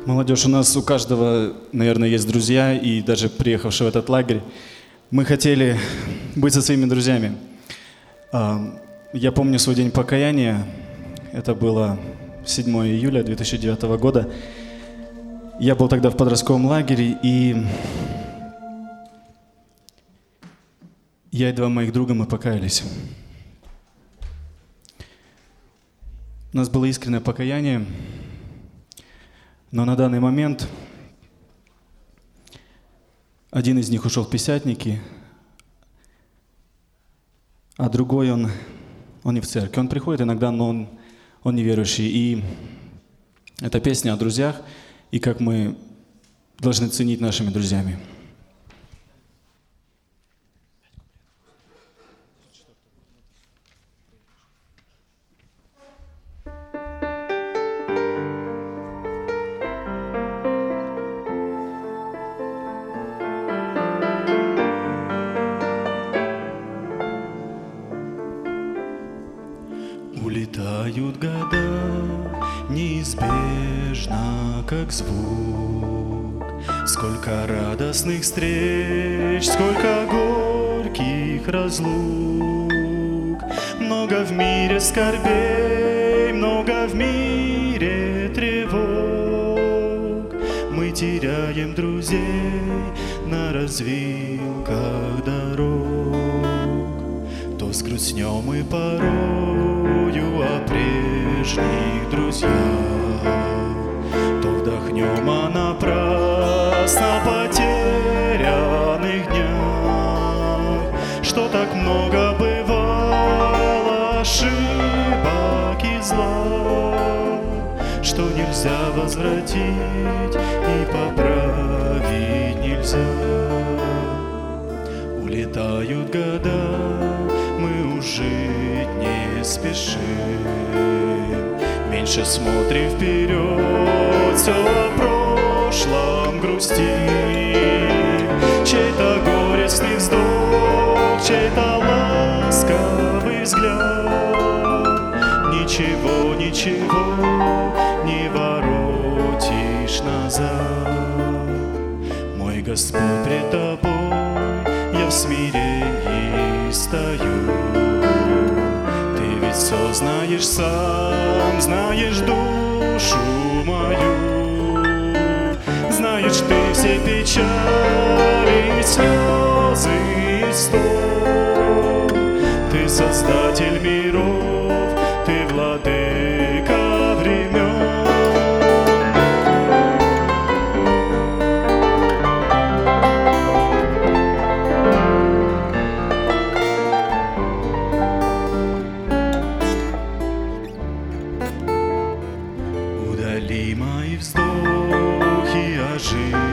Молодежь, у нас у каждого, наверное, есть друзья, и даже приехавшие в этот лагерь, мы хотели быть со своими друзьями. Я помню свой день покаяния, это было 7 июля 2009 года. Я был тогда в подростковом лагере, и я и два моих друга, мы покаялись. У нас было искреннее покаяние, но на данный момент один из них ушел в пятидесятники, а другой, он не в церкви. Он приходит иногда, но он неверующий. И это песня о друзьях, и как мы должны ценить нашими друзьями. Улетают года неизбежно, как звук. Сколько радостных встреч, сколько горьких разлук. Много в мире скорбей, много в мире тревог. Мы теряем друзей на развилках дорог. То сгрустнем мы порою о прежних друзьях, то вдохнем о напрасно потерянных днях. Что так много бывало ошибок и зла, что нельзя возвратить и поправить нельзя. Улетают года, мы жить не спешим, меньше смотрим вперед, все о прошлом грустим. Чей-то горестный вздох, чей-то ласковый взгляд. Ничего, ничего не воротишь назад. Мой Господь пред тобой, я в смирении стою. Ты ведь все знаешь сам, знаешь душу мою. Знаешь ты все печали, слезы и стон. Ты создатель миров, ты владыка времен. Удали мои вздохи, оживи